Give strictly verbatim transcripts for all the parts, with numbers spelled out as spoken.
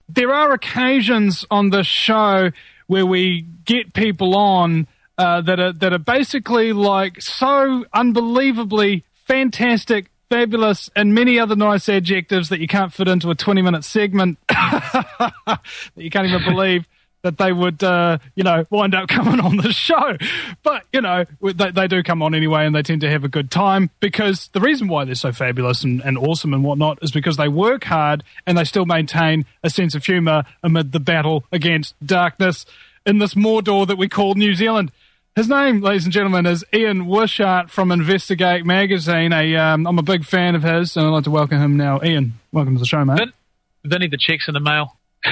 there are occasions on this show where we get people on uh, that are that are basically like so unbelievably fantastic, fabulous, and many other nice adjectives that you can't fit into a twenty-minute segment that you can't even believe that they would, uh, you know, wind up coming on the show. But, you know, they, they do come on anyway, and they tend to have a good time, because the reason why they're so fabulous and, and awesome and whatnot is because they work hard and they still maintain a sense of humour amid the battle against darkness in this Mordor that we call New Zealand. His name, ladies and gentlemen, is Ian Wishart from Investigate Magazine. A, um, I'm a big fan of his, and I'd like to welcome him now. Ian, welcome to the show, mate. Vin, Vinny, the check's in the mail.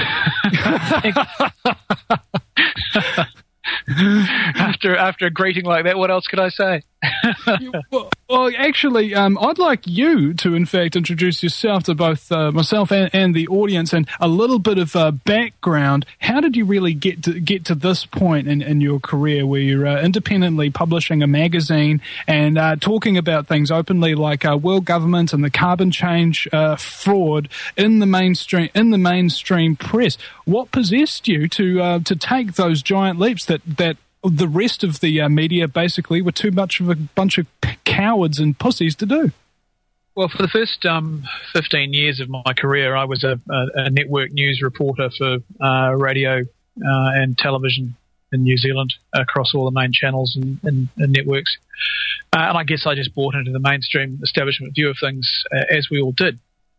after after a greeting like that, what else could I say? well, well, actually, um, I'd like you to, in fact, introduce yourself to both uh, myself and, and the audience, and a little bit of uh, background. How did you really get to get to this point in, in your career, where you're uh, independently publishing a magazine and uh, talking about things openly, like uh, world government and the carbon change uh, fraud in the mainstream in the mainstream press? What possessed you to uh, to take those giant leaps that that the rest of the uh, media basically were too much of a bunch of p- cowards and pussies to do? Well, for the first um, fifteen years of my career, I was a, a, a network news reporter for uh, radio uh, and television in New Zealand across all the main channels and, and, and networks. Uh, and I guess I just bought into the mainstream establishment view of things, uh, as we all did.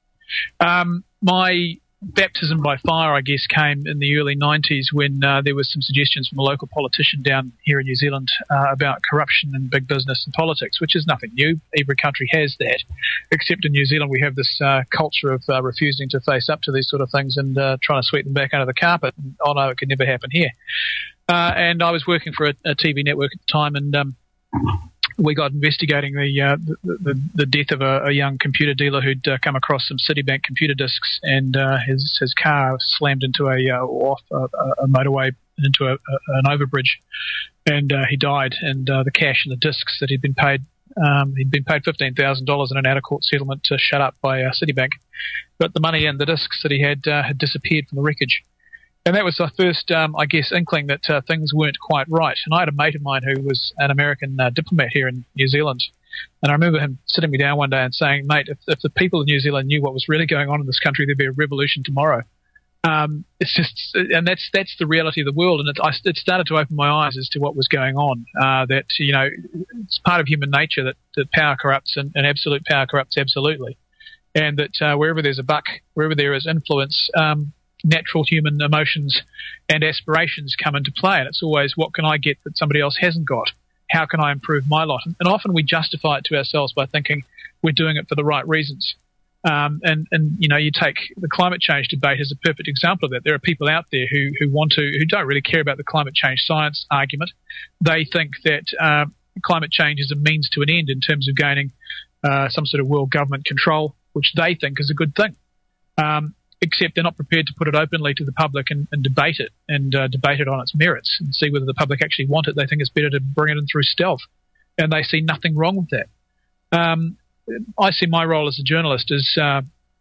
Um, my baptism by fire, I guess, came in the early nineties when uh, there was some suggestions from a local politician down here in New Zealand uh, about corruption in big business and politics, which is nothing new. Every country has that, except in New Zealand we have this uh, culture of uh, refusing to face up to these sort of things and uh, trying to sweep them back under the carpet. And, oh no, it could never happen here. Uh, and I was working for a, a T V network at the time, and um, we got investigating the uh, the, the, the death of a, a young computer dealer who'd uh, come across some Citibank computer disks, and uh, his his car slammed into a uh, off a, a motorway into a, a, an overbridge, and uh, he died. And uh, the cash and the disks that he'd been paid, um, he'd been paid fifteen thousand dollars in an out of court settlement to shut up by uh, Citibank, but the money and the disks that he had uh, had disappeared from the wreckage. And that was the first, um, I guess, inkling that uh, things weren't quite right. And I had a mate of mine who was an American uh, diplomat here in New Zealand. And I remember him sitting me down one day and saying, mate, if, if the people of New Zealand knew what was really going on in this country, there'd be a revolution tomorrow. Um, it's just, and that's that's the reality of the world. And it, I, it started to open my eyes as to what was going on. Uh, that, you know, it's part of human nature that, that power corrupts, and, and absolute power corrupts absolutely. And that uh, wherever there's a buck, wherever there is influence, um, natural human emotions and aspirations come into play, and it's always, what can I get that somebody else hasn't got? How can I improve my lot? And often we justify it to ourselves by thinking we're doing it for the right reasons. Um, and, and, you know, you take the climate change debate as a perfect example of that. There are people out there who, who want to, who don't really care about the climate change science argument. They think that uh, climate change is a means to an end in terms of gaining uh, some sort of world government control, which they think is a good thing. Um, except they're not prepared to put it openly to the public and, and debate it and uh, debate it on its merits and see whether the public actually want it. They think it's better to bring it in through stealth, and they see nothing wrong with that. Um, I see my role as a journalist as, uh,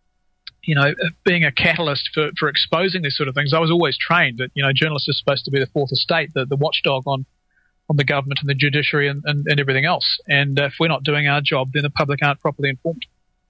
you know, being a catalyst for, for exposing these sort of things. I was always trained that, you know, journalists are supposed to be the fourth estate, the, the watchdog on, on the government and the judiciary and, and, and everything else. And uh, if we're not doing our job, then the public aren't properly informed.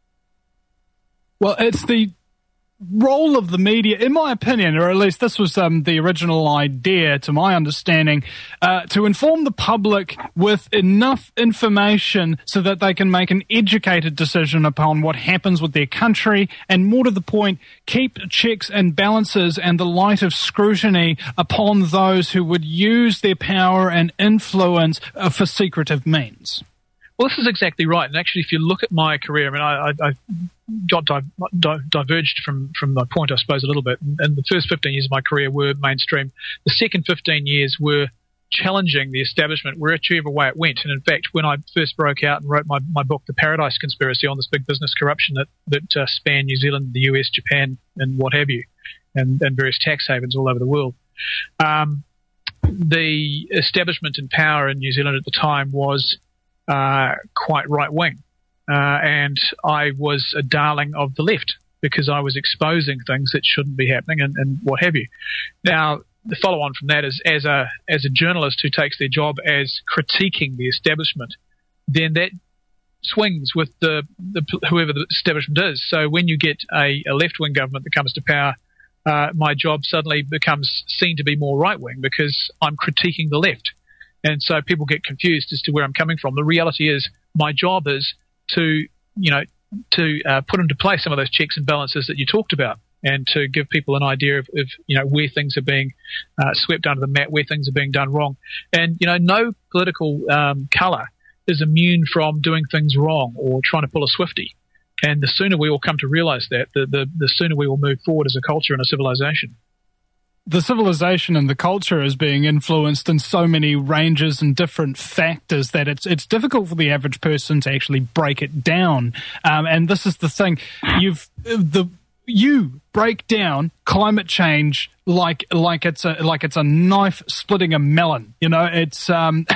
Well, it's the role of the media, in my opinion, or at least this was um, the original idea, to my understanding, uh, to inform the public with enough information so that they can make an educated decision upon what happens with their country, and more to the point, keep checks and balances and the light of scrutiny upon those who would use their power and influence uh, for secretive means. Well, this is exactly right. And actually, if you look at my career, I mean, I, I, I got di- di- diverged from, from my point, I suppose, a little bit. And the first fifteen years of my career were mainstream. The second fifteen years were challenging the establishment whichever way it went. And in fact, when I first broke out and wrote my, my book, The Paradise Conspiracy, on this big business corruption that, that uh, spanned New Zealand, the U S, Japan, and what have you, and, and various tax havens all over the world, um, the establishment in power in New Zealand at the time was Uh, quite right-wing. Uh, and I was a darling of the left because I was exposing things that shouldn't be happening and, and what have you. Now, the follow-on from that is as a as a journalist who takes their job as critiquing the establishment, then that swings with the, the whoever the establishment is. So when you get a, a left-wing government that comes to power, uh, my job suddenly becomes seen to be more right-wing because I'm critiquing the left. And so people get confused as to where I'm coming from. The reality is my job is to, you know, to uh, put into place some of those checks and balances that you talked about, and to give people an idea of, of you know, where things are being uh, swept under the mat, where things are being done wrong. And, you know, no political um, colour is immune from doing things wrong or trying to pull a Swiftie. And the sooner we all come to realise that, the, the, the sooner we will move forward as a culture and a civilization. The civilization and the culture is being influenced in so many ranges and different factors that it's it's difficult for the average person to actually break it down. Um, and this is the thing. You've the you break down climate change like like it's a like it's a knife splitting a melon. You know, it's um,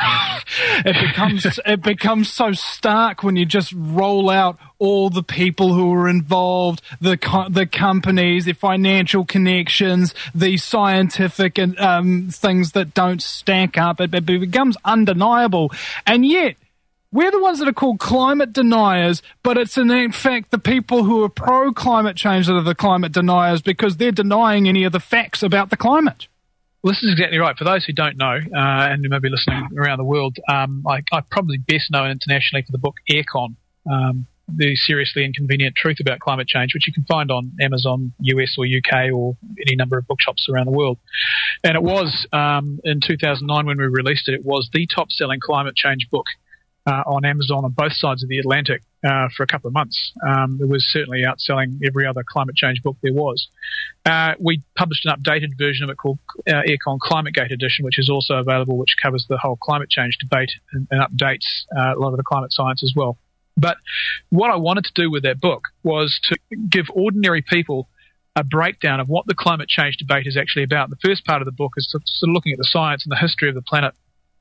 it becomes it becomes so stark when you just roll out all the people who are involved, the co- the companies, the financial connections, the scientific and um, things that don't stack up. It, it becomes undeniable, and yet we're the ones that are called climate deniers, but it's in fact the people who are pro-climate change that are the climate deniers because they're denying any of the facts about the climate. Well, this is exactly right. For those who don't know, uh, and who may be listening around the world, um, I, I probably best known internationally for the book Aircon, um, The Seriously Inconvenient Truth About Climate Change, which you can find on Amazon, U S or U K, or any number of bookshops around the world. And it was, um, in two thousand nine when we released it, it was the top-selling climate change book Uh, on Amazon on both sides of the Atlantic uh, for a couple of months. Um, it was certainly outselling every other climate change book there was. Uh, we published an updated version of it called uh, Aircon ClimateGate Edition, which is also available, which covers the whole climate change debate and, and updates uh, a lot of the climate science as well. But what I wanted to do with that book was to give ordinary people a breakdown of what the climate change debate is actually about. The first part of the book is sort of looking at the science and the history of the planet,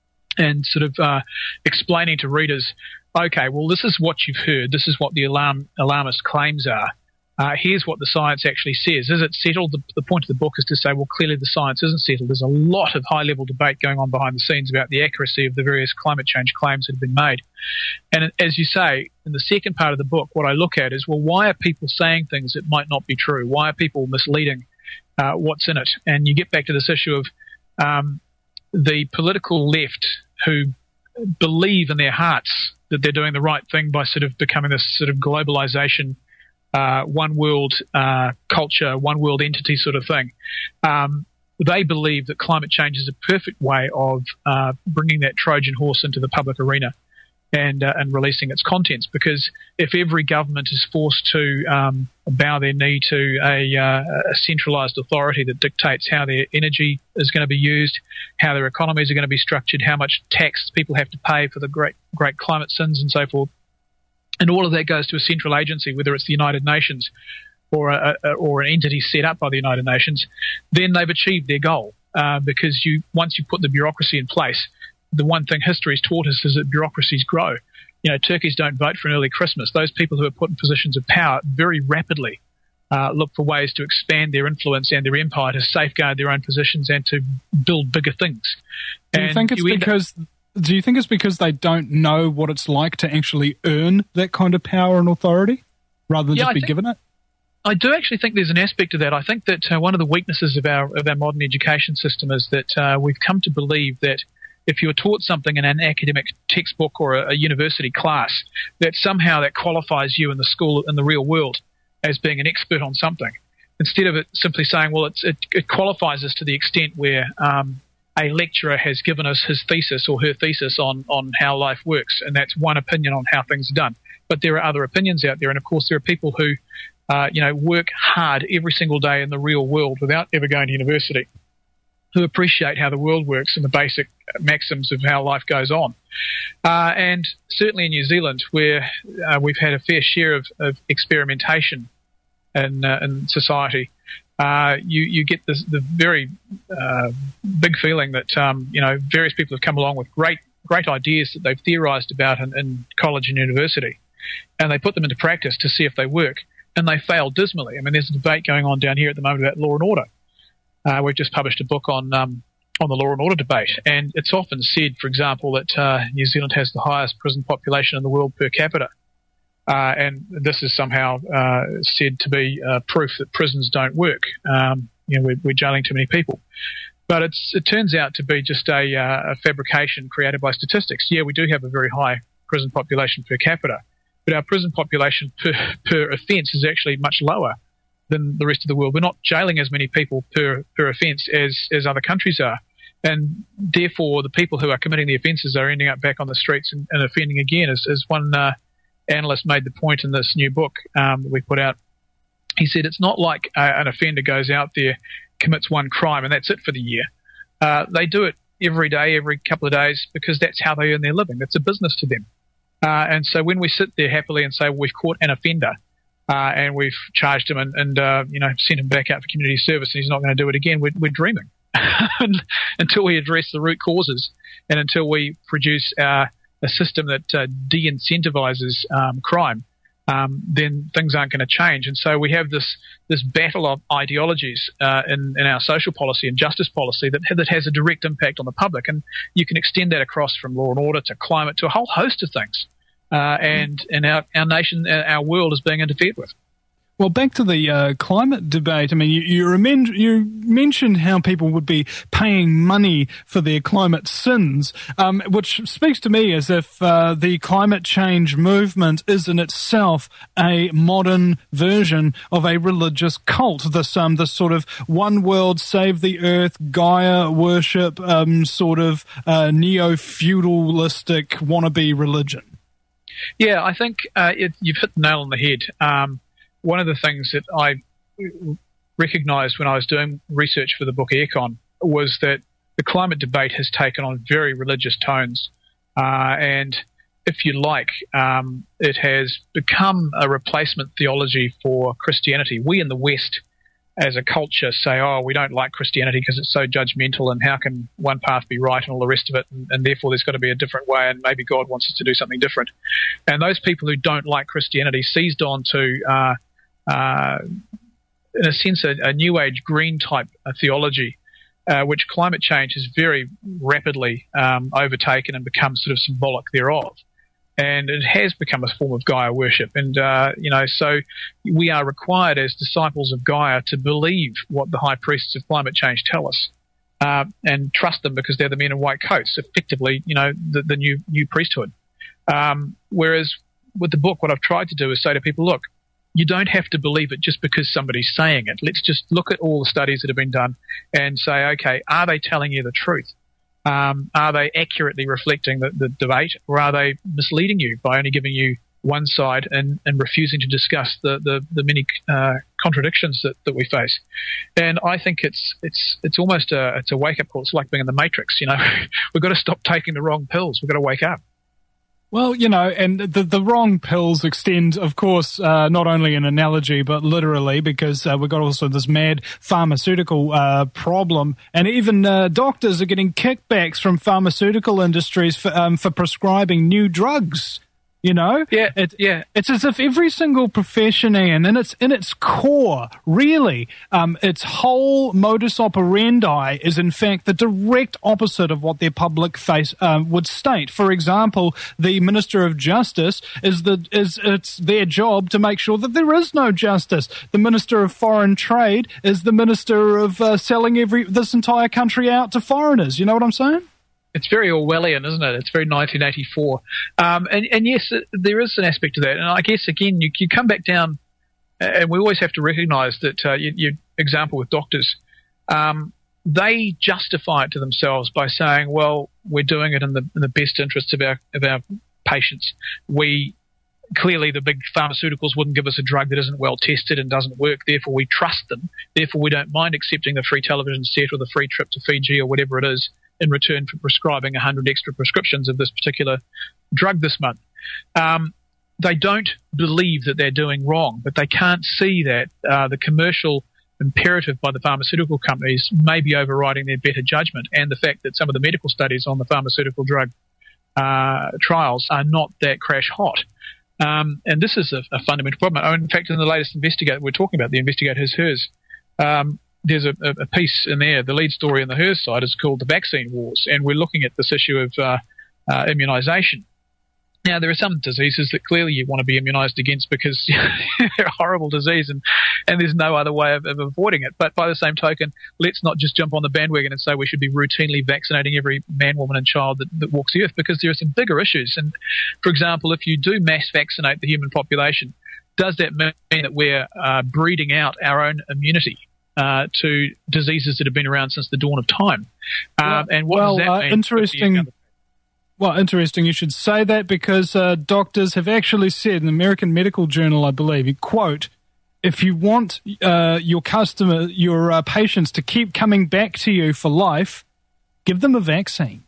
and sort of uh, explaining to readers, okay, well, this is what you've heard. This is what the alarm alarmist claims are. Uh, here's what the science actually says. Is it settled? The, the point of the book is to say, well, clearly the science isn't settled. There's a lot of high-level debate going on behind the scenes about the accuracy of the various climate change claims that have been made. And as you say, in the second part of the book, what I look at is, well, why are people saying things that might not be true? Why are people misleading uh, what's in it? And you get back to this issue of um, the political left who believe in their hearts that they're doing the right thing by sort of becoming this sort of globalization, uh, one world uh, culture, one world entity sort of thing. Um, they believe that climate change is a perfect way of uh, bringing that Trojan horse into the public arena and uh, and releasing its contents. Because if every government is forced to um, bow their knee to a, uh, a centralized authority that dictates how their energy is going to be used, how their economies are going to be structured, how much tax people have to pay for the great great climate sins and so forth, and all of that goes to a central agency, whether it's the United Nations or a, a, or an entity set up by the United Nations, then they've achieved their goal. Uh, because you once you put the bureaucracy in place, the one thing history has taught us is that bureaucracies grow. You know, turkeys don't vote for an early Christmas. Those people who are put in positions of power very rapidly uh, look for ways to expand their influence and their empire, to safeguard their own positions and to build bigger things. Do you and think it's you because up- do you think it's because they don't know what it's like to actually earn that kind of power and authority rather than yeah, just I be think- given it? I do actually think there's an aspect of that. I think that uh, one of the weaknesses of our of our modern education system is that uh, we've come to believe that if you are taught something in an academic textbook or a, a university class, that somehow that qualifies you in the school, in the real world, as being an expert on something, instead of it simply saying, well, it's, it, it qualifies us to the extent where um, a lecturer has given us his thesis or her thesis on, on how life works, and that's one opinion on how things are done. But there are other opinions out there, and of course there are people who uh, you know, work hard every single day in the real world without ever going to university, who appreciate how the world works and the basic maxims of how life goes on. Uh, and certainly in New Zealand, where uh, we've had a fair share of, of experimentation in, uh, in society, uh, you, you get this, the very uh, big feeling that, um, you know, various people have come along with great, great ideas that they've theorized about in, in college and university, and they put them into practice to see if they work. and they fail dismally. I mean, there's a debate going on down here at the moment about law and order. Uh, we've just published a book on um, on the law and order debate, and it's often said, for example, that uh, New Zealand has the highest prison population in the world per capita. Uh, and this is somehow uh, said to be uh, proof that prisons don't work. Um, you know, we're, we're jailing too many people. But it's, it turns out to be just a, uh, a fabrication created by statistics. Yeah, we do have a very high prison population per capita, but our prison population per, per offence is actually much lower than the rest of the world. We're not jailing as many people per, per offence as, as other countries are. And therefore, the people who are committing the offences are ending up back on the streets and, and offending again, as, as one uh, analyst made the point in this new book um, that we put out. He said it's not like uh, an offender goes out there, commits one crime, and that's it for the year. Uh, they do it every day, every couple of days, because that's how they earn their living. That's a business to them. Uh, and so when we sit there happily and say, well, we've caught an offender uh, and we've charged him and, and uh, you know, sent him back out for community service and he's not going to do it again, we're, we're dreaming. Until we address the root causes and until we produce uh, a system that uh, de-incentivizes um, crime, um, then things aren't going to change. And so we have this this battle of ideologies uh, in, in our social policy and justice policy that, that has a direct impact on the public. And you can extend that across from law and order to climate to a whole host of things. Uh, and and our, our nation, our world is being interfered with. Well, back to the uh, climate debate. I mean, you you, remend, you mentioned how people would be paying money for their climate sins, um, which speaks to me as if uh, the climate change movement is in itself a modern version of a religious cult. This um this sort of one world, save the earth, Gaia worship, um, sort of uh, neo-feudalistic wannabe religion. Yeah, I think uh, it, you've hit the nail on the head. Um, One of the things that I recognised when I was doing research for the book Aircon was that the climate debate has taken on very religious tones. Uh, and if you like, um, it has become a replacement theology for Christianity. We in the West, as a culture, say, oh, we don't like Christianity because it's so judgmental and how can one path be right and all the rest of it, and, and therefore there's got to be a different way and maybe God wants us to do something different. And those people who don't like Christianity seized on to uh, Uh, in a sense, a, a New Age green type uh, theology, uh, which climate change has very rapidly um, overtaken and become sort of symbolic thereof. And it has become a form of Gaia worship. And, uh, you know, so we are required as disciples of Gaia to believe what the high priests of climate change tell us uh, and trust them because they're the men in white coats, effectively, you know, the, the new, new priesthood. Um, whereas with the book, what I've tried to do is say to people, look, you don't have to believe it just because somebody's saying it. Let's just look at all the studies that have been done and say, okay, are they telling you the truth? Um, are they accurately reflecting the, the debate, or are they misleading you by only giving you one side and, and refusing to discuss the, the, the many uh, contradictions that, that we face? And I think it's it's it's almost a it's a wake-up call. It's like being in the Matrix, you know. We've got to stop taking the wrong pills. We've got to wake up. Well, you know, and the the wrong pills extend, of course, uh, not only in analogy, but literally, because uh, we've got also this mad pharmaceutical uh, problem. And even uh, doctors are getting kickbacks from pharmaceutical industries for, um, for prescribing new drugs. You know, yeah, it, yeah. It's as if every single profession, and in its in its core, really, um, its whole modus operandi is in fact the direct opposite of what their public face um, would state. For example, the Minister of Justice is the is it's their job to make sure that there is no justice. The Minister of Foreign Trade is the Minister of uh, selling every this entire country out to foreigners. You know what I'm saying? It's very Orwellian, isn't it? It's very nineteen eighty-four. Um, and, and yes, there is an aspect of that. And I guess, again, you, you come back down, and we always have to recognise that, uh, your, your example with doctors, um, they justify it to themselves by saying, well, we're doing it in the, in the best interests of our, of our patients. We Clearly, the big pharmaceuticals wouldn't give us a drug that isn't well tested and doesn't work. Therefore, we trust them. Therefore, we don't mind accepting the free television set or the free trip to Fiji or whatever it is in return for prescribing one hundred extra prescriptions of this particular drug this month. Um, they don't believe that they're doing wrong, but they can't see that uh, the commercial imperative by the pharmaceutical companies may be overriding their better judgment, and the fact that some of the medical studies on the pharmaceutical drug uh, trials are not that crash hot. Um, and this is a, a fundamental problem. Oh, in fact, in the latest Investigator, we're talking about the Investigator His Hers. Um, there's a, a piece in there, the lead story on the Hers side is called The Vaccine Wars, and we're looking at this issue of uh, uh, immunisation. Now, there are some diseases that clearly you want to be immunised against because they're a horrible disease and, and there's no other way of, of avoiding it. But by the same token, let's not just jump on the bandwagon and say we should be routinely vaccinating every man, woman and child that, that walks the earth, because there are some bigger issues. And, for example, if you do mass vaccinate the human population, does that mean that we're uh, breeding out our own immunity uh, to diseases that have been around since the dawn of time? Um, well, and what well, does that uh, mean? interesting. Well, interesting you should say that, because uh, doctors have actually said in the American Medical Journal, I believe, quote, if you want uh, your customer, your uh, patients to keep coming back to you for life, give them a vaccine.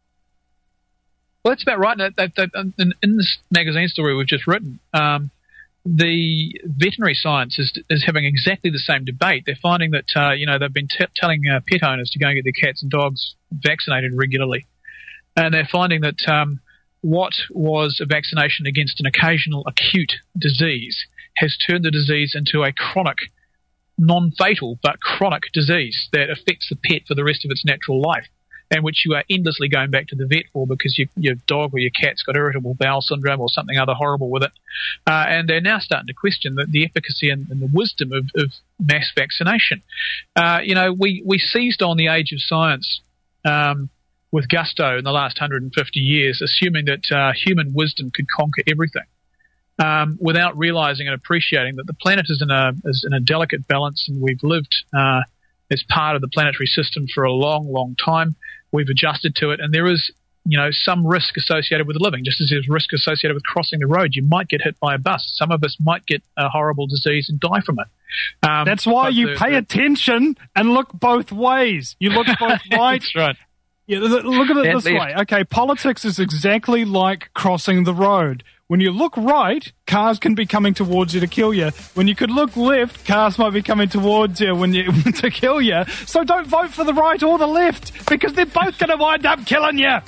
Well, that's about right. That, that, that, in, in this magazine story we've just written, um, the veterinary science is, is having exactly the same debate. They're finding that, uh, you know, they've been t- telling uh, pet owners to go and get their cats and dogs vaccinated regularly. And they're finding that um, what was a vaccination against an occasional acute disease has turned the disease into a chronic, non-fatal, but chronic disease that affects the pet for the rest of its natural life, and which you are endlessly going back to the vet for because your, your dog or your cat's got irritable bowel syndrome or something other horrible with it. Uh, and they're now starting to question the, the efficacy and, and the wisdom of, of mass vaccination. Uh, you know, we, we seized on the age of science um, with gusto in the last one hundred fifty years, assuming that uh, human wisdom could conquer everything, um, without realizing and appreciating that the planet is in a is in a delicate balance, and we've lived uh, as part of the planetary system for a long, long time. We've adjusted to it, and there is, you know, some risk associated with living, just as there's risk associated with crossing the road. You might get hit by a bus. Some of us might get a horrible disease and die from it. Um, That's why you the, pay the, attention and look both ways. You look both right. That's right. Yeah, look at it this way. Okay, politics is exactly like crossing the road. When you look right, cars can be coming towards you to kill you. When you could look left, cars might be coming towards you when you to kill you. So don't vote for the right or the left, because they're both going to wind up killing you.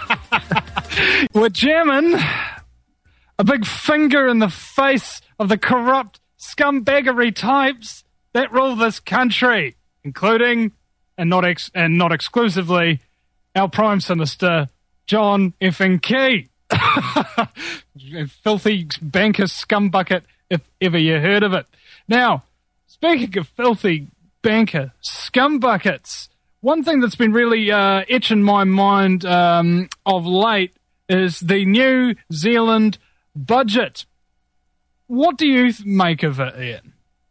We're jamming a big finger in the face of the corrupt scumbaggery types that rule this country, including, and not ex- and not exclusively, our Prime Minister, John effing Key. Filthy banker scumbucket, if ever you heard of it. Now, speaking of filthy banker scumbuckets, one thing that's been really uh, itching my mind um, of late is the New Zealand budget. What do you make of it, Ian?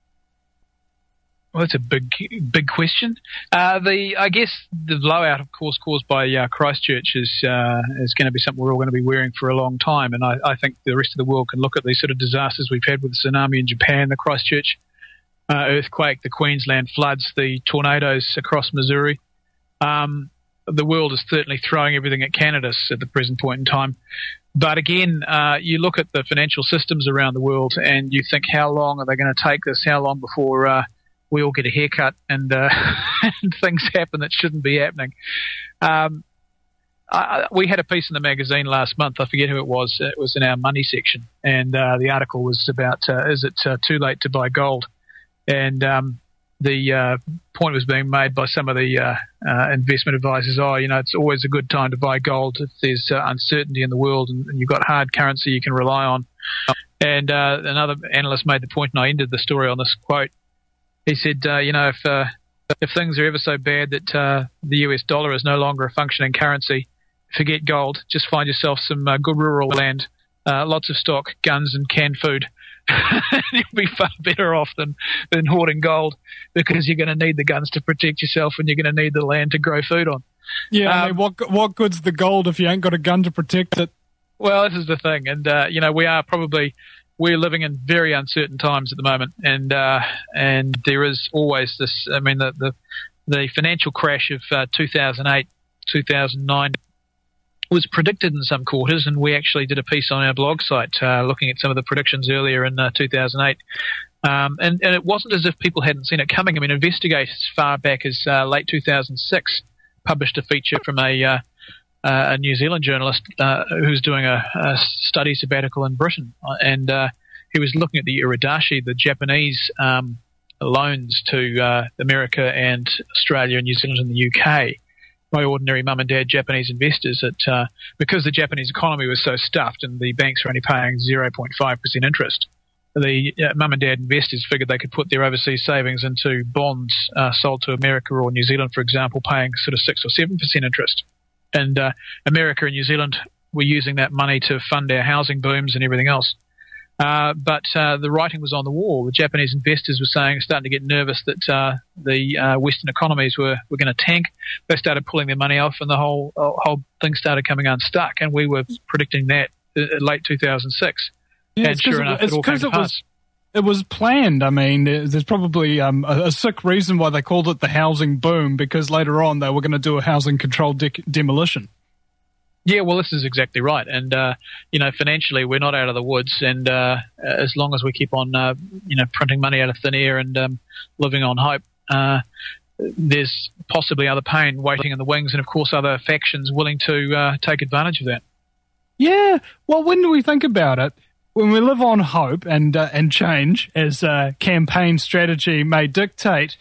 Well, that's a big, big question. Uh, the I guess the blowout, of course, caused by uh, Christchurch is uh, is going to be something we're all going to be wearing for a long time. And I, I think the rest of the world can look at these sort of disasters we've had with the tsunami in Japan, the Christchurch uh, earthquake, the Queensland floods, the tornadoes across Missouri. Um, the world is certainly throwing everything at Canada at the present point in time. But again, uh, you look at the financial systems around the world and you think, how long are they going to take this? How long before uh, we all get a haircut and, uh, and things happen that shouldn't be happening? Um, I, we had a piece in the magazine last month. I forget who it was. It was in our money section. And uh, the article was about, uh, is it uh, too late to buy gold? And um, the uh, point was being made by some of the uh, uh, investment advisors, oh, you know, it's always a good time to buy gold if there's uh, uncertainty in the world and, and you've got hard currency you can rely on. And uh, another analyst made the point, and I ended the story on this quote. He said, uh, you know, if uh, if things are ever so bad that uh, the U S dollar is no longer a functioning currency, forget gold. Just find yourself some uh, good rural land, uh, lots of stock, guns and canned food. You'll be far better off than, than hoarding gold, because you're going to need the guns to protect yourself and you're going to need the land to grow food on. Yeah, um, I mean, what what good's the gold if you ain't got a gun to protect it? Well, this is the thing. And, uh, you know, we are probably... We're living in very uncertain times at the moment, and uh, and there is always this. I mean, the the, the financial crash of uh, two thousand eight, two thousand nine was predicted in some quarters, and we actually did a piece on our blog site uh, looking at some of the predictions earlier in uh, two thousand eight. Um, and, and it wasn't as if people hadn't seen it coming. I mean, investigators as far back as uh, late two thousand six published a feature from a uh, uh, a New Zealand journalist uh, who's doing a, a study sabbatical in Britain, and uh, he was looking at the iridashi, the Japanese um, loans to uh, America and Australia and New Zealand and the U K by ordinary mum and dad Japanese investors. That uh, because the Japanese economy was so stuffed and the banks were only paying zero point five percent interest, the uh, mum and dad investors figured they could put their overseas savings into bonds uh, sold to America or New Zealand, for example, paying sort of six or seven percent interest. And uh, America and New Zealand were using that money to fund our housing booms and everything else. Uh, but uh, the writing was on the wall. The Japanese investors were saying, starting to get nervous that uh, the uh, Western economies were, were going to tank. They started pulling their money off, and the whole uh, whole thing started coming unstuck. And we were predicting that in late two thousand six. Yeah, and sure enough, it, it all came to it pass. Was, it was planned. I mean, there's probably um, a, a sick reason why they called it the housing boom, because later on they were going to do a housing controlled de- demolition. Yeah, well, this is exactly right. And, uh, you know, financially, we're not out of the woods. And uh, as long as we keep on, uh, you know, printing money out of thin air and um, living on hope, uh, there's possibly other pain waiting in the wings, and, of course, other factions willing to uh, take advantage of that. Yeah. Well, when do we think about it? When we live on hope and uh, and change, as uh, campaign strategy may dictate,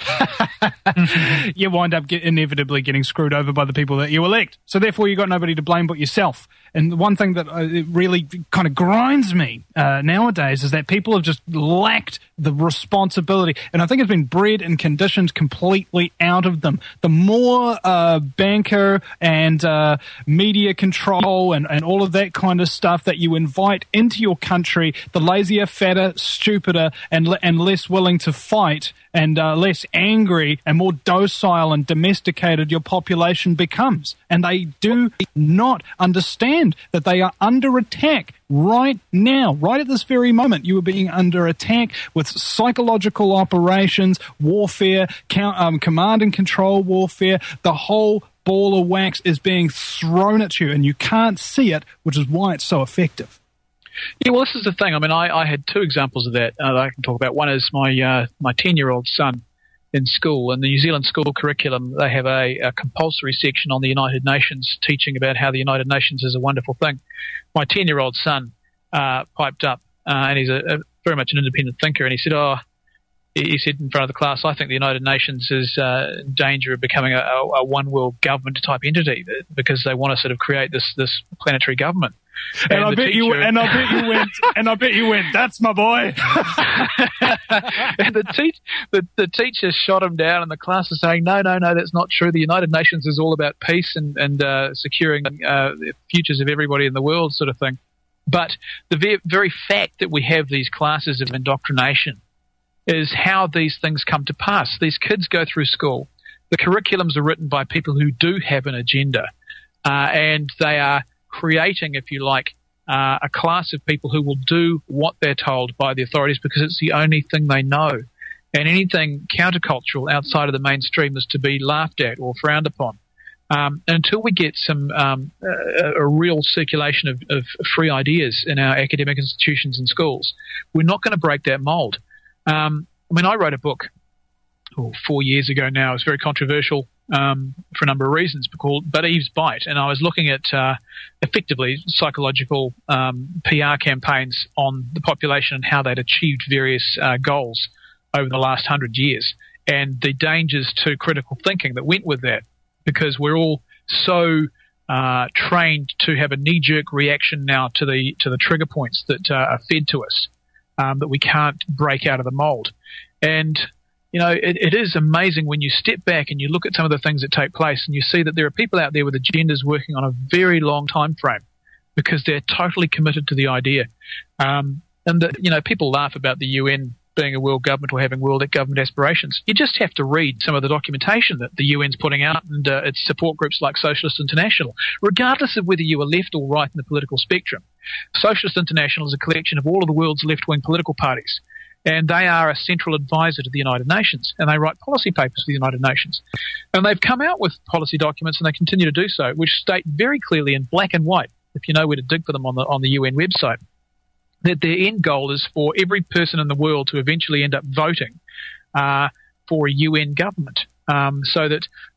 you wind up get inevitably getting screwed over by the people that you elect. So therefore, you've got nobody to blame but yourself. And the one thing that uh, it really kind of grinds me uh, nowadays is that people have just lacked the responsibility. And I think it's been bred and conditioned completely out of them. The more uh, banker and uh, media control and, and all of that kind of stuff that you invite into your country, the lazier, fatter, stupider, and, le- and less willing to fight and uh, less angry and more docile and domesticated your population becomes. And they do not understand that they are under attack right now, right at this very moment. You are being under attack with psychological operations, warfare, count, um, command and control warfare. The whole ball of wax is being thrown at you, and you can't see it, which is why it's so effective. Yeah, well, this is the thing. I mean, I, I had two examples of that uh, that I can talk about. One is my uh, my ten-year-old son in school. In the New Zealand school curriculum, they have a, a compulsory section on the United Nations, teaching about how the United Nations is a wonderful thing. My ten-year-old son uh, piped up, uh, and he's a, a very much an independent thinker, and he said, oh, he said in front of the class, I think the United Nations is uh, in danger of becoming a, a, a one-world government type entity, because they want to sort of create this this planetary government. And, and I bet teacher, you and I bet you went and I bet you went, that's my boy. And the, te- the the teacher shot him down, and the class is saying, no, no, no, that's not true. The United Nations is all about peace and and uh, securing uh, the futures of everybody in the world, sort of thing. But the ve- very fact that we have these classes of indoctrination is how these things come to pass. These kids go through school. The curriculums are written by people who do have an agenda, uh, and they are creating, if you like, uh, a class of people who will do what they're told by the authorities because it's the only thing they know. And anything countercultural outside of the mainstream is to be laughed at or frowned upon. Um, until we get some um, a, a real circulation of, of free ideas in our academic institutions and schools, we're not going to break that mold. Um, I mean, I wrote a book oh, four years ago now. It was very controversial um, for a number of reasons, called But Eve's Bite. And I was looking at uh, effectively psychological um, P R campaigns on the population and how they'd achieved various uh, goals over the last hundred years, and the dangers to critical thinking that went with that, because we're all so uh, trained to have a knee-jerk reaction now to the to the trigger points that uh, are fed to us, um, that we can't break out of the mold. And you know, it, it is amazing when you step back and you look at some of the things that take place, and you see that there are people out there with agendas working on a very long time frame because they're totally committed to the idea. Um, and the, you know, people laugh about the U N being a world government or having world government aspirations. You just have to read some of the documentation that the U N's putting out, and uh, its support groups like Socialist International, regardless of whether you are left or right in the political spectrum. Socialist International is a collection of all of the world's left-wing political parties, and they are a central advisor to the United Nations, and they write policy papers for the United Nations. And they've come out with policy documents, and they continue to do so, which state very clearly in black and white, if you know where to dig for them on the on the U N website, that their end goal is for every person in the world to eventually end up voting uh, for a U N government, um, so that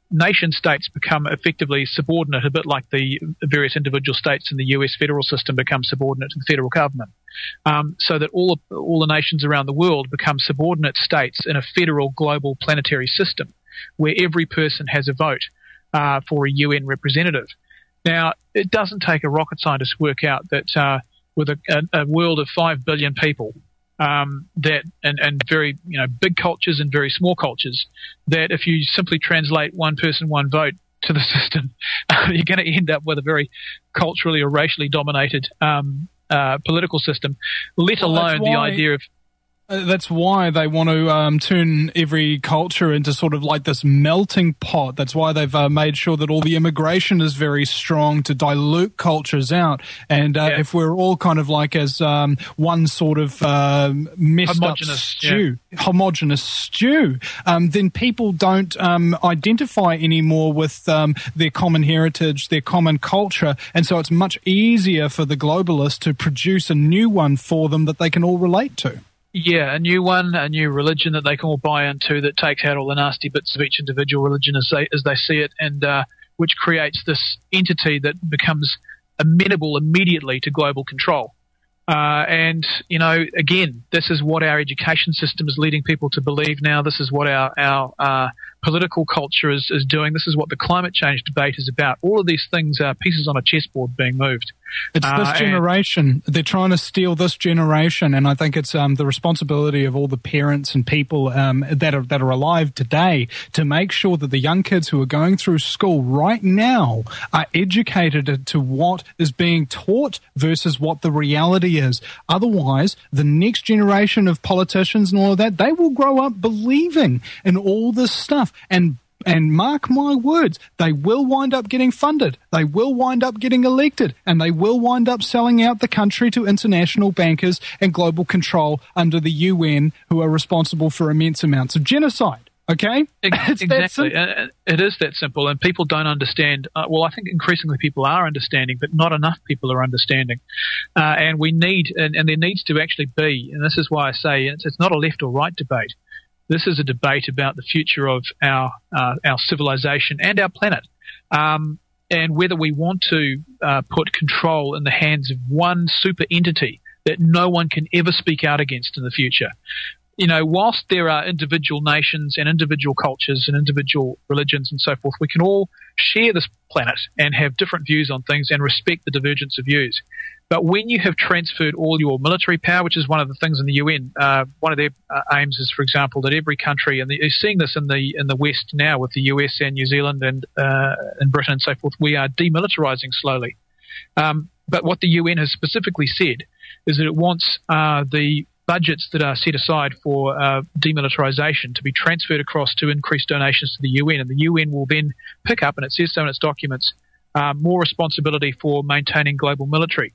nation states become effectively subordinate, a bit like the various individual states in the U S federal system become subordinate to the federal government, um, so that all of, all the nations around the world become subordinate states in a federal global planetary system where every person has a vote uh, for a U N representative. Now, it doesn't take a rocket scientist to work out that uh, with a, a, a world of five billion people, um, that and, and very you know big cultures and very small cultures, that if you simply translate one person, one vote to the system, you're going to end up with a very culturally or racially dominated um, uh, political system. Let well, alone the idea of. Uh, that's why they want to um, turn every culture into sort of like this melting pot. That's why they've uh, made sure that all the immigration is very strong to dilute cultures out. And uh, yeah. if we're all kind of like as um, one sort of uh, messed homogenous, up stew, yeah. homogenous stew, um, then people don't um, identify anymore with um, their common heritage, their common culture. And so it's much easier for the globalists to produce a new one for them that they can all relate to. Yeah, a new one, a new religion that they can all buy into that takes out all the nasty bits of each individual religion as they as they see it, and uh, which creates this entity that becomes amenable immediately to global control. Uh, and, you know, again, this is what our education system is leading people to believe now. This is what our, our uh, political culture is, is doing. This is what the climate change debate is about. All of these things are pieces on a chessboard being moved. It's this uh, generation. They're trying to steal this generation, and I think it's um, the responsibility of all the parents and people um, that are that are alive today to make sure that the young kids who are going through school right now are educated to what is being taught versus what the reality is. Otherwise, the next generation of politicians and all of that, they will grow up believing in all this stuff. And And mark my words, they will wind up getting funded, they will wind up getting elected, and they will wind up selling out the country to international bankers and global control under the U N, who are responsible for immense amounts of genocide. Okay? It's exactly. It is that simple, and people don't understand. Uh, well, I think increasingly people are understanding, but not enough people are understanding. Uh, and we need, and, and there needs to actually be, and this is why I say it's, it's not a left or right debate. This is a debate about the future of our uh, our civilization and our planet, um, and whether we want to uh, put control in the hands of one super entity that no one can ever speak out against in the future. You know, whilst there are individual nations and individual cultures and individual religions and so forth, we can all share this planet and have different views on things and respect the divergence of views. But when you have transferred all your military power, which is one of the things in the U N, uh, one of their uh, aims is, for example, that every country, and you're seeing this in the in the West now with the U S and New Zealand and uh, and Britain and so forth, we are demilitarizing slowly. Um, but what the U N has specifically said is that it wants uh, the budgets that are set aside for uh, demilitarization to be transferred across to increased donations to the U N, and the U N will then pick up, and it says so in its documents, uh, more responsibility for maintaining global military.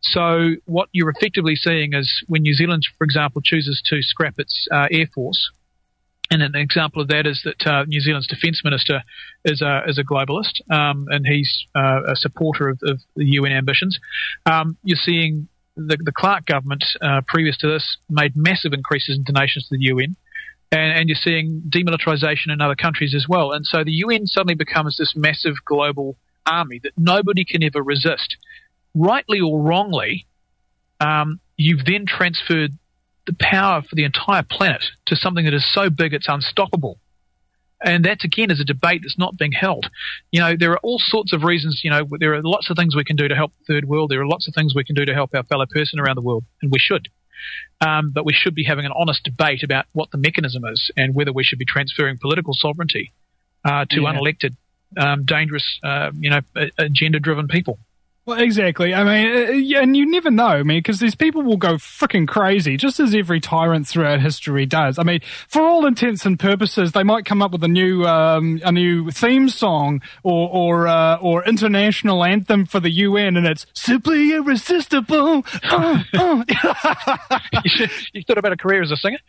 So what you're effectively seeing is when New Zealand, for example, chooses to scrap its uh, air force, and an example of that is that uh, New Zealand's defence minister is a is a globalist, um, and he's uh, a supporter of, of the U N ambitions. Um, you're seeing the, the Clark government, uh, previous to this, made massive increases in donations to the U N, and, and you're seeing demilitarization in other countries as well. And so the U N suddenly becomes this massive global army that nobody can ever resist. Rightly or wrongly, um, you've then transferred the power for the entire planet to something that is so big it's unstoppable. And that, again, is a debate that's not being held. You know, there are all sorts of reasons, you know, there are lots of things we can do to help the third world. There are lots of things we can do to help our fellow person around the world, and we should. Um, but we should be having an honest debate about what the mechanism is and whether we should be transferring political sovereignty uh, to yeah. unelected, um, dangerous, uh, you know, agenda-driven people. Well, exactly. I mean, uh, and you never know, I mean, because these people will go freaking crazy, just as every tyrant throughout history does. I mean, for all intents and purposes, they might come up with a new um, a new theme song or or uh, or international anthem for the U N, and it's simply irresistible. Oh, oh. you, should, you thought about a career as a singer?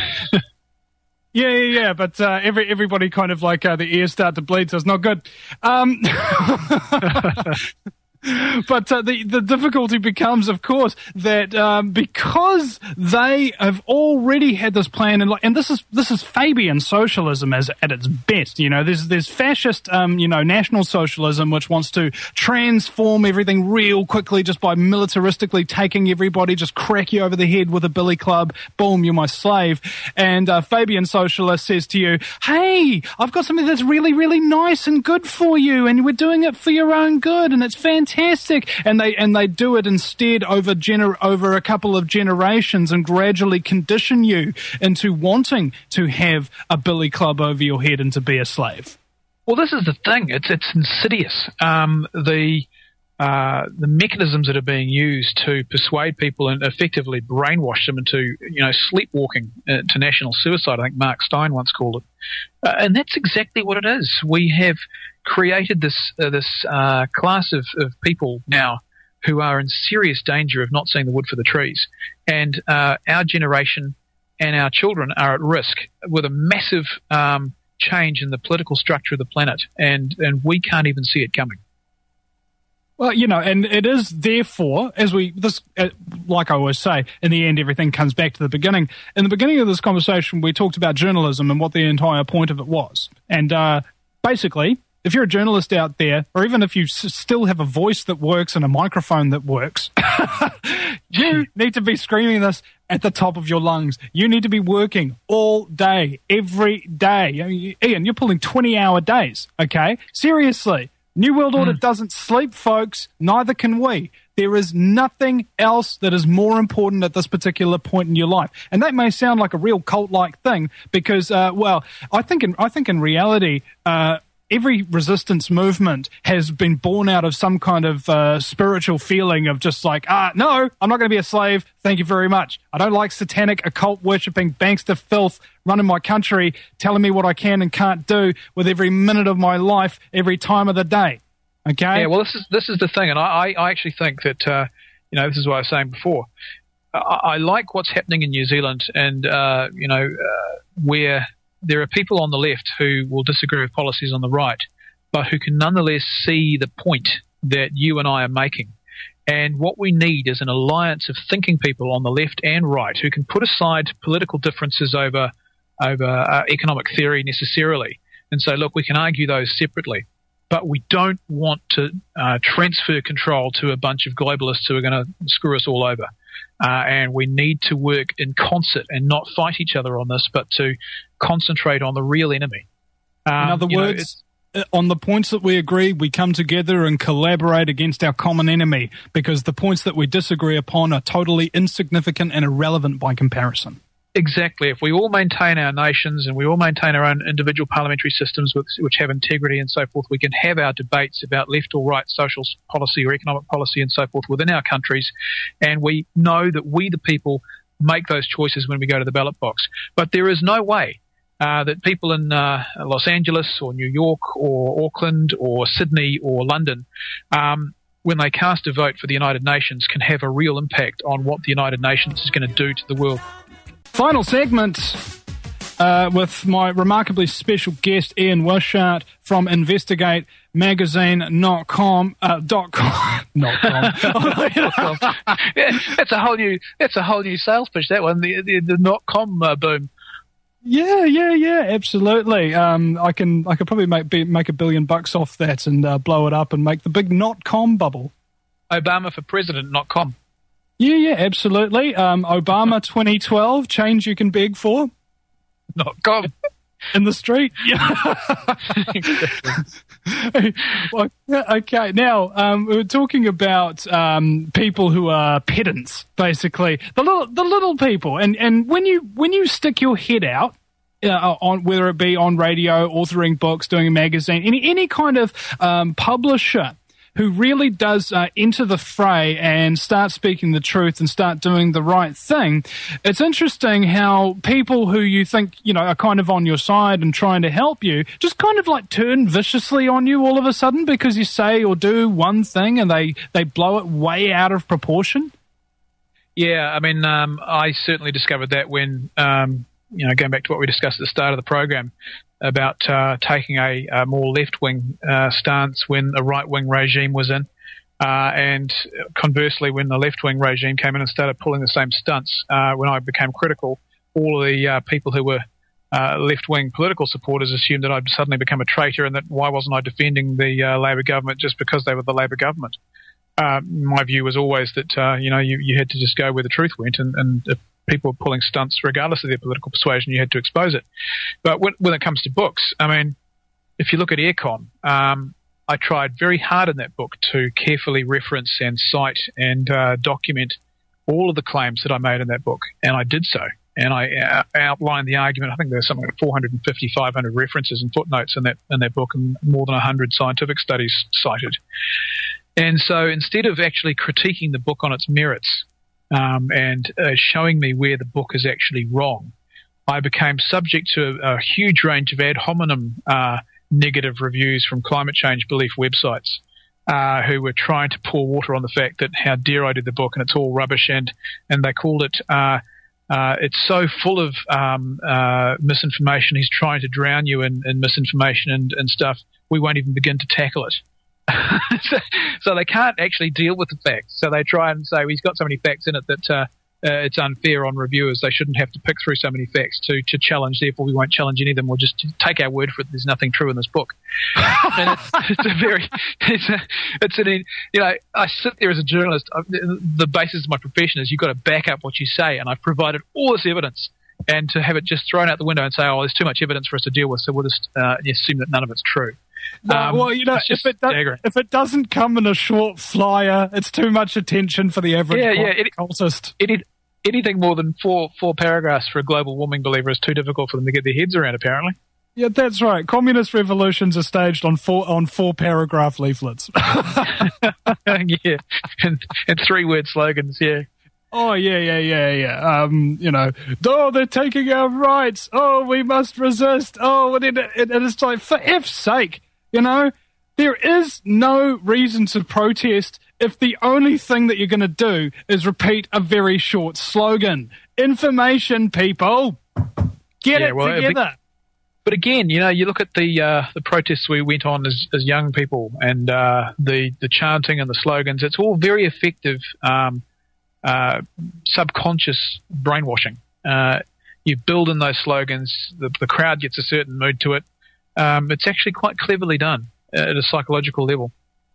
Yeah, yeah, yeah, but uh, every everybody kind of like uh, the ears start to bleed, so it's not good. Um, But uh, the, the difficulty becomes, of course, that um, because they have already had this plan, and, and this is this is Fabian socialism as at its best. You know, there's there's fascist, um, you know, national socialism, which wants to transform everything real quickly just by militaristically taking everybody, just crack you over the head with a billy club, boom, you're my slave. And uh, Fabian socialist says to you, hey, I've got something that's really, really nice and good for you, and we're doing it for your own good, and it's fantastic. Fantastic, and they and they do it instead over gener- over a couple of generations and gradually condition you into wanting to have a billy club over your head and to be a slave. Well, this is the thing; it's it's insidious. Um, the uh, the mechanisms that are being used to persuade people and effectively brainwash them into you know sleepwalking uh, to national suicide. I think Mark Stein once called it, uh, and that's exactly what it is. We have created this uh, this uh, class of, of people now who are in serious danger of not seeing the wood for the trees. And uh, our generation and our children are at risk with a massive um, change in the political structure of the planet, and, and we can't even see it coming. Well, you know, and it is therefore, as we, this, uh, like I always say, in the end, everything comes back to the beginning. In the beginning of this conversation, we talked about journalism and what the entire point of it was. And uh, basically, if you're a journalist out there, or even if you s- still have a voice that works and a microphone that works, you need to be screaming this at the top of your lungs. You need to be working all day, every day. I mean, Ian, you're pulling twenty-hour days, okay? Seriously. New World Order mm. doesn't sleep, folks. Neither can we. There is nothing else that is more important at this particular point in your life. And that may sound like a real cult-like thing because, uh, well, I think in, I think in reality, uh, every resistance movement has been born out of some kind of uh, spiritual feeling of just like, ah, no, I'm not going to be a slave. Thank you very much. I don't like satanic, occult worshipping, bankster filth running my country, telling me what I can and can't do with every minute of my life, every time of the day. Okay? Yeah, well, this is this is the thing, and I, I actually think that, uh, you know, this is what I was saying before. I, I like what's happening in New Zealand, and, uh, you know, uh, where there are people on the left who will disagree with policies on the right, but who can nonetheless see the point that you and I are making. And what we need is an alliance of thinking people on the left and right who can put aside political differences over over uh, economic theory necessarily and say, look, we can argue those separately, but we don't want to uh, transfer control to a bunch of globalists who are going to screw us all over. Uh, and we need to work in concert and not fight each other on this, but to concentrate on the real enemy. Um, in other words, know, on the points that we agree, we come together and collaborate against our common enemy, because the points that we disagree upon are totally insignificant and irrelevant by comparison. Exactly. If we all maintain our nations and we all maintain our own individual parliamentary systems which, which have integrity and so forth, we can have our debates about left or right social policy or economic policy and so forth within our countries, and we know that we, the people, make those choices when we go to the ballot box. But there is no way uh, that people in uh, Los Angeles or New York or Auckland or Sydney or London, um, when they cast a vote for the United Nations, can have a real impact on what the United Nations is going to do to the world. Final segment uh, with my remarkably special guest, Ian Wishart from Investigate Magazine dot com. Uh, dot com. Not com. Yeah, that's a whole new. That's a whole new sales pitch. That one, the the, the not com uh, boom. Yeah, yeah, yeah, absolutely. Um, I can, I could probably make be, make a billion bucks off that and uh, blow it up and make the big not com bubble. Obama for president, not com. Yeah, yeah, absolutely. Um, Obama twenty twelve, change you can beg for. Not com. In the street. Yeah. Well, okay, now um, we were talking about um, people who are pedants, basically the little, the little people, and and when you when you stick your head out, uh, on whether it be on radio, authoring books, doing a magazine, any any kind of um, publisher who really does uh, enter the fray and start speaking the truth and start doing the right thing, it's interesting how people who you think, you know, are kind of on your side and trying to help you just kind of like turn viciously on you all of a sudden because you say or do one thing and they, they blow it way out of proportion. Yeah, I mean, um, I certainly discovered that when, um, you know, going back to what we discussed at the start of the program, about uh, taking a, a more left-wing uh, stance when a right-wing regime was in. Uh, and conversely, when the left-wing regime came in and started pulling the same stunts, uh, when I became critical, all of the uh, people who were uh, left-wing political supporters assumed that I'd suddenly become a traitor and that why wasn't I defending the uh, Labor government just because they were the Labor government. Uh, my view was always that, uh, you know, you, you had to just go where the truth went, and, and if people were pulling stunts, regardless of their political persuasion, you had to expose it. But when, when it comes to books, I mean, if you look at Aircon, um, I tried very hard in that book to carefully reference and cite and uh, document all of the claims that I made in that book, and I did so. And I uh, outlined the argument. I think there's something like four hundred fifty, five hundred references and footnotes in that in that book, and more than one hundred scientific studies cited. And so instead of actually critiquing the book on its merits um, and uh, showing me where the book is actually wrong, I became subject to a, a huge range of ad hominem uh negative reviews from climate change belief websites uh, who were trying to pour water on the fact that how dare I did the book and it's all rubbish, and and they called it uh, uh, it's so full of um, uh, misinformation, he's trying to drown you in, in misinformation and, and stuff, we won't even begin to tackle it. so, so they can't actually deal with the facts, so they try and say, well, he's got so many facts in it that uh, Uh, it's unfair on reviewers. They shouldn't have to pick through so many facts to, to challenge. Therefore, we won't challenge any of them. We'll just take our word for it. There's nothing true in this book. And it's, it's a very, it's a, it's an, you know, I sit there as a journalist. The basis of my profession is you've got to back up what you say, and I've provided all this evidence. And to have it just thrown out the window and say, oh, there's too much evidence for us to deal with, so we'll just uh, assume that none of it's true. Um, well, you know, if it, does, if it doesn't come in a short flyer, it's too much attention for the average yeah, yeah, it, cultist. It, it, anything more than four four paragraphs for a global warming believer is too difficult for them to get their heads around, apparently. Yeah, that's right. Communist revolutions are staged on four on four paragraph leaflets. yeah, and, and three word slogans. Yeah. Oh yeah, yeah, yeah, yeah. Um, you know, oh, they're taking our rights. Oh, we must resist. Oh, and, it, it, and it's like, for F's sake, you know, there is no reason to protest if the only thing that you're going to do is repeat a very short slogan. Information, people. Get yeah, it well, together. But again, you know, you look at the uh, the protests we went on as, as young people, and uh, the, the chanting and the slogans, it's all very effective um, uh, subconscious brainwashing. Uh, you build in those slogans, the, the crowd gets a certain mood to it. Um, it's actually quite cleverly done at a psychological level.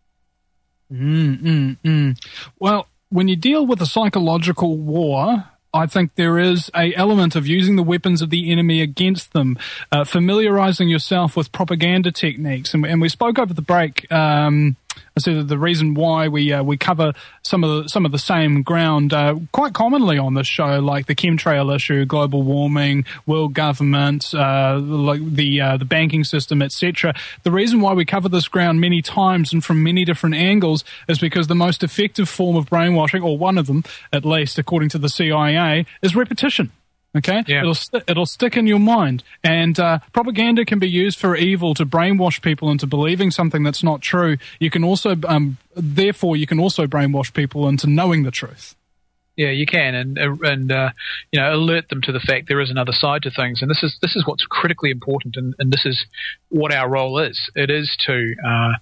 Mm, mm, mm. Well, when you deal with a psychological war, I think there is a element of using the weapons of the enemy against them, uh, familiarizing yourself with propaganda techniques. And, and we spoke over the break. Um, I said that the reason why we uh, we cover some of the some of the same ground uh, quite commonly on this show, like the chemtrail issue, global warming, world government, uh, like the uh, the banking system, et cetera. The reason why we cover this ground many times and from many different angles is because the most effective form of brainwashing, or one of them at least, according to the C I A, is repetition. Okay, yeah. it'll st- it'll stick in your mind, and uh, propaganda can be used for evil, to brainwash people into believing something that's not true. You can also, um, therefore, you can also brainwash people into knowing the truth. Yeah, you can, and and uh, you know, alert them to the fact there is another side to things, and this is this is what's critically important, and, and this is what our role is. It is to uh,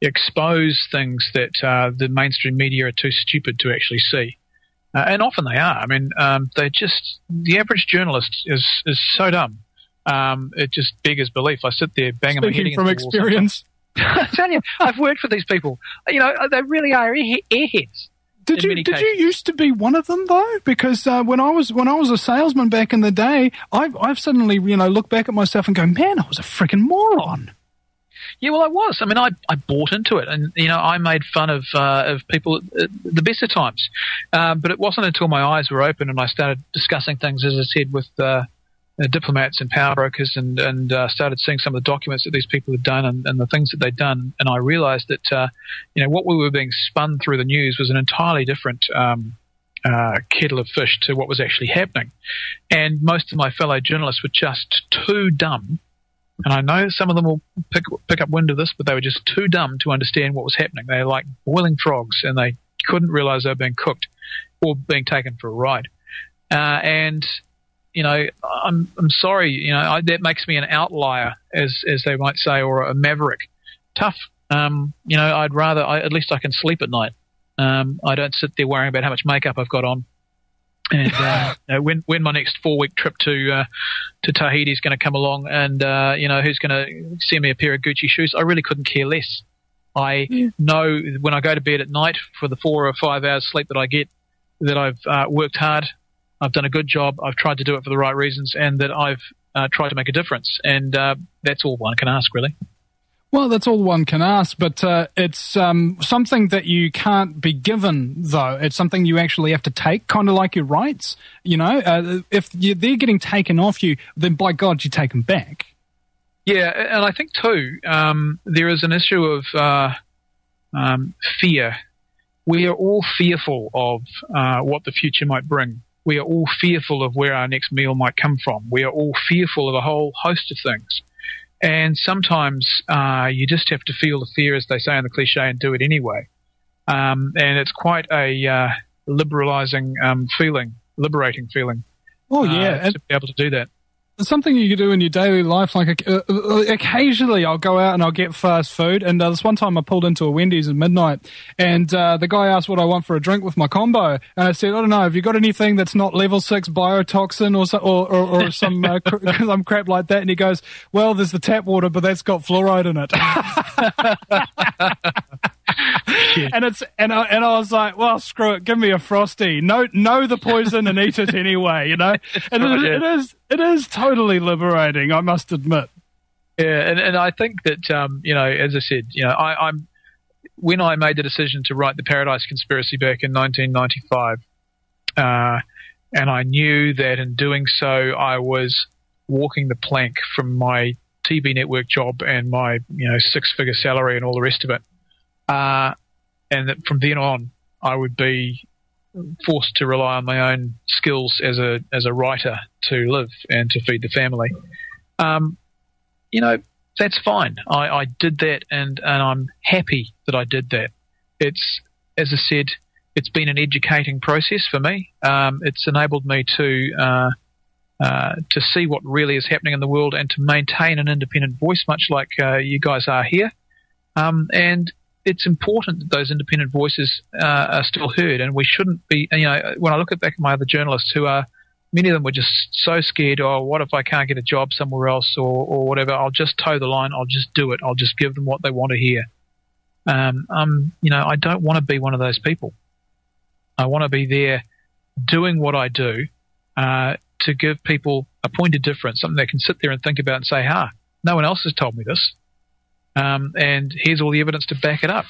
expose things that uh, the mainstream media are too stupid to actually see. Uh, and often they are. I mean, um, they just, the average journalist is, is so dumb. Um, it just beggars belief. I sit there banging Speaking my head from against experience. I tell you, I've worked with these people. You know, they really are air- airheads. Did you did cases. you used to be one of them though? Because uh, when I was when I was a salesman back in the day, I've I've suddenly you know look back at myself and go, man, I was a freaking moron. Yeah, well, I was. I mean, I I bought into it, and you know, I made fun of uh, of people at the best of times. Um, but it wasn't until my eyes were open and I started discussing things, as I said, with uh, uh, diplomats and power brokers, and and uh, started seeing some of the documents that these people had done and, and the things that they'd done, and I realised that uh, you know what we were being spun through the news was an entirely different um, uh, kettle of fish to what was actually happening, and most of my fellow journalists were just too dumb. And I know some of them will pick pick up wind of this, but they were just too dumb to understand what was happening. They were like boiling frogs, and they couldn't realise they were being cooked or being taken for a ride. Uh, and you know, I'm I'm sorry, you know, I, that makes me an outlier, as as they might say, or a maverick. Tough. Um, you know, I'd rather, I, at least I can sleep at night. Um, I don't sit there worrying about how much makeup I've got on. And uh, you know, when when my next four week trip to uh, to Tahiti is going to come along, and uh, you know who's going to send me a pair of Gucci shoes, I really couldn't care less. I yeah. know when I go to bed at night for the four or five hours sleep that I get, that I've uh, worked hard, I've done a good job, I've tried to do it for the right reasons, and that I've uh, tried to make a difference. And uh, that's all one can ask, really. Well, that's all one can ask, but uh, it's um, something that you can't be given, though. It's something you actually have to take, kind of like your rights. You know, uh, if you, they're getting taken off you, then by God, you take them back. Yeah, and I think, too, um, there is an issue of uh, um, fear. We are all fearful of uh, what the future might bring. We are all fearful of where our next meal might come from. We are all fearful of a whole host of things. And sometimes uh, you just have to feel the fear, as they say in the cliche, and do it anyway. Um, and it's quite a uh, liberalizing um, feeling, liberating feeling. Oh, yeah. Uh, to be able to do that. It's something you can do in your daily life. Like uh, occasionally I'll go out and I'll get fast food. And uh, this one time I pulled into a Wendy's at midnight, and uh, the guy asked what I want for a drink with my combo. And I said, I don't know, have you got anything that's not level six biotoxin or so, or, or, or some uh, cr- some crap like that? And he goes, well, there's the tap water, but that's got fluoride in it. and it's and I and I was like, well, screw it, give me a Frosty. Know know the poison and eat it anyway, you know. And it, it is it is totally liberating, I must admit. Yeah, and, and I think that um, you know, as I said, you know, I, I'm when I made the decision to write the Paradise Conspiracy back in nineteen ninety-five, uh, and I knew that in doing so, I was walking the plank from my T V network job and my you know six-figure salary and all the rest of it. Uh, and that from then on, I would be forced to rely on my own skills as a as a writer to live and to feed the family. Um, you know, that's fine. I, I did that, and, and I'm happy that I did that. It's, as I said, it's been an educating process for me. Um, it's enabled me to uh, uh, to see what really is happening in the world and to maintain an independent voice, much like uh, you guys are here. Um, and it's important that those independent voices uh, are still heard, and we shouldn't be, you know, when I look at back at my other journalists who are, many of them were just so scared, oh, what if I can't get a job somewhere else or, or whatever, I'll just toe the line, I'll just do it, I'll just give them what they want to hear. Um, um, you know, I don't want to be one of those people. I want to be there doing what I do uh, to give people a point of difference, something they can sit there and think about and say, ah, no one else has told me this. Um, and here's all the evidence to back it up.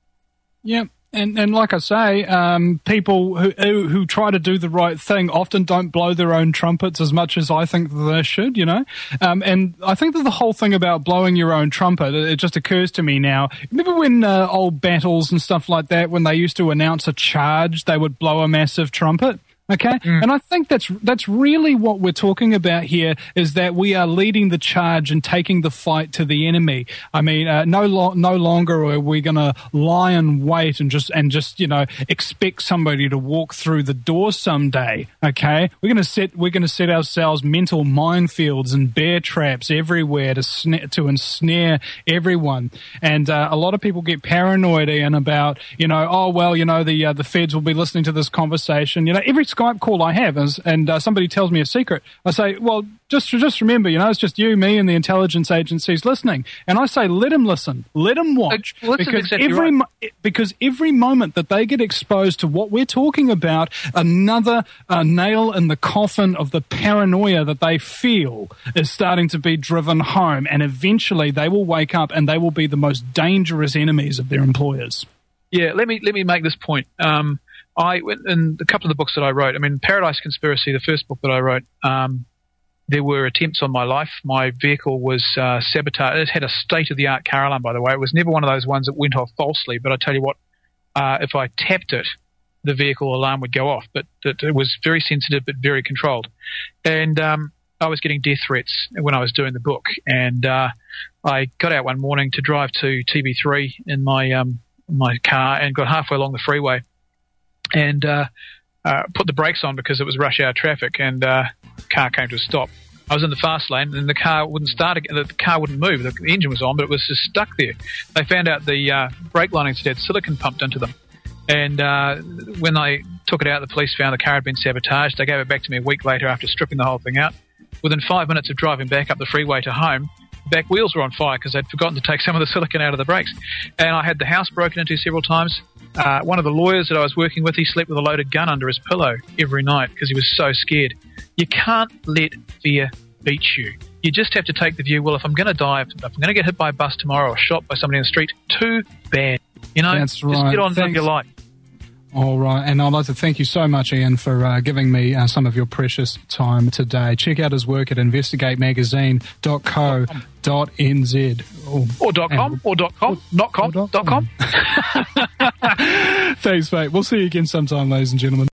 Yeah, and and like I say, um, people who, who who try to do the right thing often don't blow their own trumpets as much as I think they should, you know. Um, and I think that the whole thing about blowing your own trumpet, it, it just occurs to me now. Remember when uh, old battles and stuff like that, when they used to announce a charge, they would blow a massive trumpet? Okay, mm. And I think that's that's really what we're talking about here, is that we are leading the charge and taking the fight to the enemy. I mean, uh, no lo- no longer are we going to lie and wait and just and just you know expect somebody to walk through the door someday. Okay, we're going to set we're going to set ourselves mental minefields and bear traps everywhere to sna- to ensnare everyone. And uh, a lot of people get paranoid and about you know oh well you know the uh, the feds will be listening to this conversation. You know every Skype call I have is, and uh, somebody tells me a secret, I say, well, just just remember, you know, it's just you, me, and the intelligence agencies listening. And I say, let them listen, let them watch, well, because exactly every right. because every moment that they get exposed to what we're talking about, another uh, nail in the coffin of the paranoia that they feel is starting to be driven home, and eventually they will wake up and they will be the most dangerous enemies of their employers. Yeah, let me let me make this point. Um, I, in a couple of the books that I wrote, I mean, Paradise Conspiracy, the first book that I wrote, um, there were attempts on my life. My vehicle was uh, sabotaged. It had a state-of-the-art car alarm, by the way. It was never one of those ones that went off falsely, but I tell you what, uh, if I tapped it, the vehicle alarm would go off. But it, it was very sensitive but very controlled. And um, I was getting death threats when I was doing the book. And uh, I got out one morning to drive to T V three in my, um, my car and got halfway along the freeway. And uh, uh, put the brakes on because it was rush hour traffic, and uh, car came to a stop. I was in the fast lane, and the car wouldn't start again. The car wouldn't move. The engine was on, but it was just stuck there. They found out the uh, brake linings had silicon pumped into them. And uh, when they took it out, the police found the car had been sabotaged. They gave it back to me a week later after stripping the whole thing out. Within five minutes of driving back up the freeway to home, the back wheels were on fire because they'd forgotten to take some of the silicon out of the brakes. And I had the house broken into several times. Uh, one of the lawyers that I was working with, he slept with a loaded gun under his pillow every night because he was so scared. You can't let fear beat you. You just have to take the view, well, if I'm going to die, if I'm going to get hit by a bus tomorrow or shot by somebody in the street, too bad. You know, That's just right. get on Thanks. with your life. All right, and I'd like to thank you so much, Ian, for uh, giving me uh, some of your precious time today. Check out his work at investigate magazine dot co dot n z. Oh, or dot com, or dot com, not com, dot com. Thanks, mate. We'll see you again sometime, ladies and gentlemen.